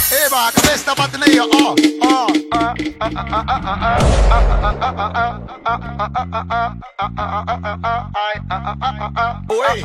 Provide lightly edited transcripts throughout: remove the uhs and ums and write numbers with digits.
Eba, a cabeça tá batendo aí, ó. Oi.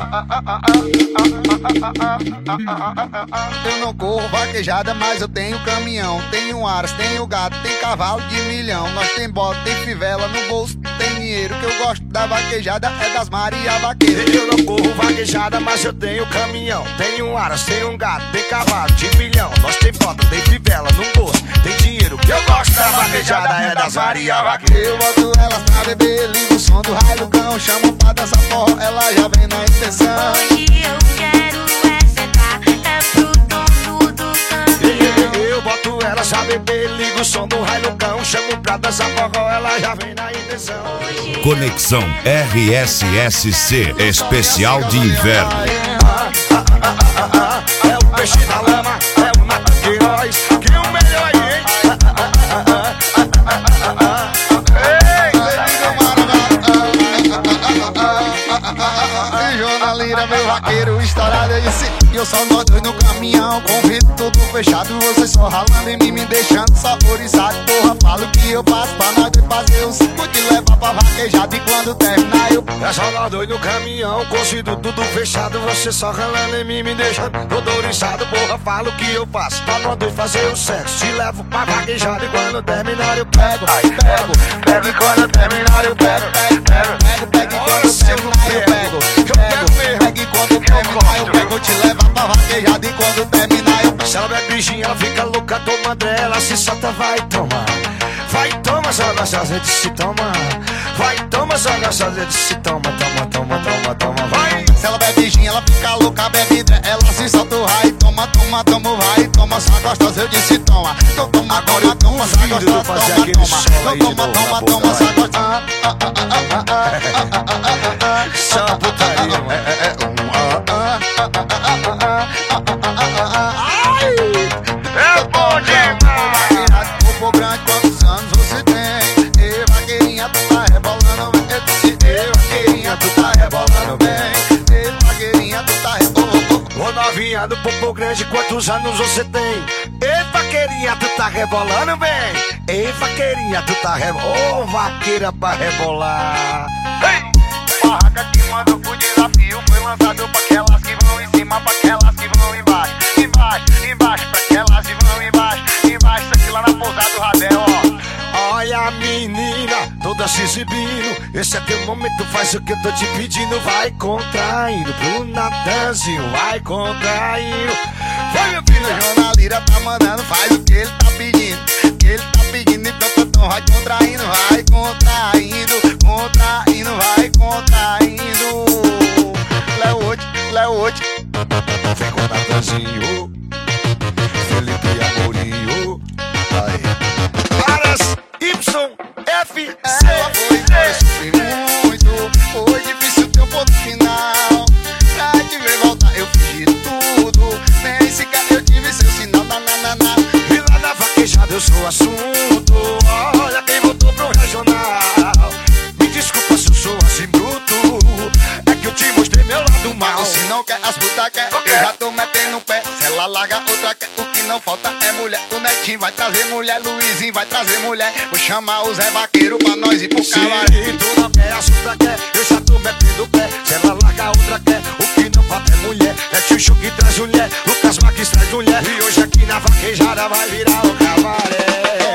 Eu não corro vaquejada, mas eu tenho caminhão. Tenho aras, tenho gato, tem cavalo de milhão. Nós tem bota, tem fivela no bolso, tem dinheiro. Que eu gosto da vaquejada é das Maria Vaqueira. Eu não corro vaquejada, mas eu tenho caminhão. Tenho aras, tenho gato, tem cavalo de milhão. Nós tem bota, tem fivela no bolso, tem dinheiro. Que eu gosto da vaquejada é das Maria Vaqueira. Eu boto elas pra beber, ligo o som do raio do cão. Chamo pra dançar forró, ela já vem na intenção. Hoje eu quero é sentar, é pro dono do caminhão. Eu boto ela pra beber, ligo o som do raio do cão. Chamo pra dançar forró, ela já vem na intenção. Conexão RSSC Especial de Inverno. É o peixe da lama, é o Natan Queiroz, que o melhor aí, hein? Jornaleira, meu vaqueiro estourado, eu disse. E eu só nós dois no caminhão, com vidro tudo fechado. Você só ralando em mim, me deixando só oriçado. Porra, falo o que eu faço pra nós dois fazer o cinco. Te levar pra vaquejada e quando terminar eu... É só nós dois no caminhão, com vidro tudo fechado. Você só ralando em mim, me deixando todo oriçado. Porra, falo o que eu faço pra nós dois fazer o sexo. Te levo pra vaquejada e quando terminar eu pego. Ai, pego e quando terminar eu pego. Pego e quando terminar eu pego. Pego e quando terminar eu pego. Te levar pra vaquejada e quando terminar eu pego. Se ela bebe gin, ela fica louca, toma dela, se solta, vai tomar. Vai, toma, só gostosa de se toma. Vai, toma, só gostosa de se toma. Toma, vai. Se ela bebe gin, ela fica louca, bebe ela se solta o raio. Toma, vai, toma, só gostosa, eu disse toma. Então toma, só gostosa, toma, só gostosa. Só putaria, mano. É bom demais. Corpo grande, quantos anos você tem? Ei, vaqueirinha, tu tá rebolando bem. Eu disse, ei, vaqueirinha, tu tá rebolando bem. Ei, vaqueirinha, tu tá rebolando bem. Ô novinha do popo grande, quantos anos você tem? Ei, vaqueirinha, tu tá rebolando bem. Ei, vaqueirinha, tu tá rebolando. Ô, vaqueira pra rebolar. Ei! Barraca que mandou pro desafio foi lançado pra aquelas que vão em cima, pra aquelas que vão embaixo. Embaixo, pra aquelas que vão embaixo. Isso aqui lá na pousada do Radel, ó. Olha a menina, toda se exibindo. Esse é teu momento, faz o que eu tô te pedindo. Vai contraindo pro Natanzinho, vai contraindo. Vai, meu filho. A jornaleira tá mandando, faz o que ele tá pedindo. Que ele tá pedindo, então vai contraindo, vai contraindo. Vai contraindo. Léo hoje. Vem com o Natanzinho, Felipe e Amorinho. Caras YFC. Foi sofri muito, foi difícil ter um ponto final. Pra te ver voltar eu fiz de tudo, nem sequer eu tive seu sinal da nanana. E lá na vaquejada eu sou assunto. Olha quem voltou pro regional. Me desculpa se eu sou assim bruto, é que eu te mostrei meu lado mal. Se não quer, as putas quer, eu já tô metendo o pé. Se ela larga, outra quer, o que não falta é mulher. O Netinho vai trazer mulher, Luizinho vai trazer mulher. Vou chamar o Zé Vaqueiro pra nós ir pro cabaré. Se tu não quer, as putas quer, eu já tô metendo o pé. Se ela larga, outra quer, o que não falta é mulher. É Tio que traz mulher, Lucas Marques traz mulher. E hoje aqui na vaquejada vai virar o cabaré.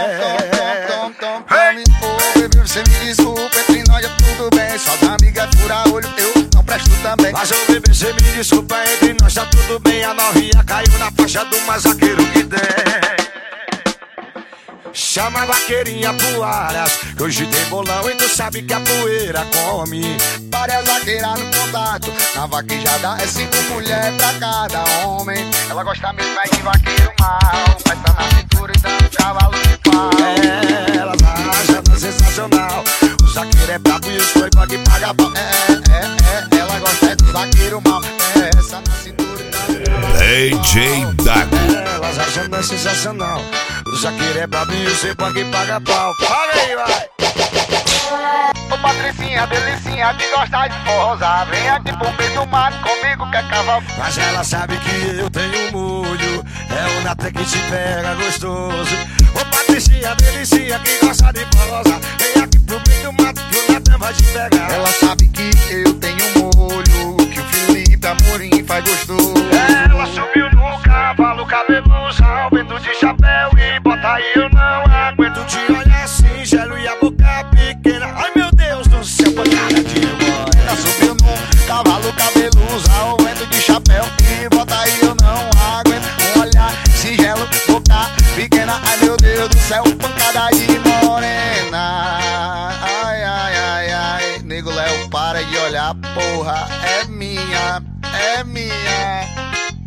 Bebê, você me desculpa, entre nós é tudo bem. Só da amiga é fura olho, eu não presto também. Mas ô bebê, você me desculpa, entre nós tá tudo bem. A novinha caiu na faixa do mais vaqueiro que tem. Chama a vaqueirinha pro Aras, que hoje tem bolão e tu sabe que a poeira come. Várias vaqueiras no contato, na vaquejada é 5 mulheres pra cada homem. Ela gosta mesmo é de vaqueiro mal, festa na cintura e dando cavalo de pau. Ela tá sensacional, o zaqueiro é brabo e os foi que paga pau. Ela gosta é do vaqueiro mal, essa na cintura e dando cavalo de pau. DJ Dago. Elas acham sensacional, o zaqueiro é brabo e os foi que paga pau. Paga aí, vai! Ô Patricinha, delicinha, que gosta de forrosar. Vem aqui pro meio do mato comigo, quer cavar. Mas ela sabe que eu tenho molho, é o nata que te pega gostoso. Ô Patricinha, delicinha, que gosta de forrosar. Vem aqui pro meio do mato que o nata vai te pegar. Ela sabe que eu tenho molho, que o Felipe Amorim faz gostoso. Ela subiu no cavalo, cabeludo, ao vento de chapéu e bota aí, eu não aguento te olhar singelo e a boca pequena. Ai meu Deus do céu, botada de mãe. Ela subiu no cavalo cabeludo, ao vento de chapéu e bota aí, eu não aguento. Um olhar singelo, boca pequena. Ai meu Deus do céu, pancada de morena. Ai, ai, ai, ai. Nego Léo, para de olhar, porra. É minha, é minha.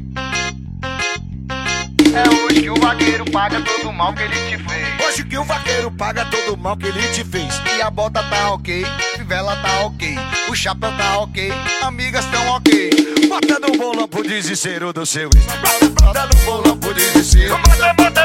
É hoje que o vaqueiro paga todo o mal que ele te fez. Hoje que o vaqueiro paga todo o mal que ele te fez. E a bota tá ok, fivela tá ok, o chapéu tá ok, amigas tão ok. Bota no bolão pro desespero do seu ex. Bota no bolão pro desespero. Bota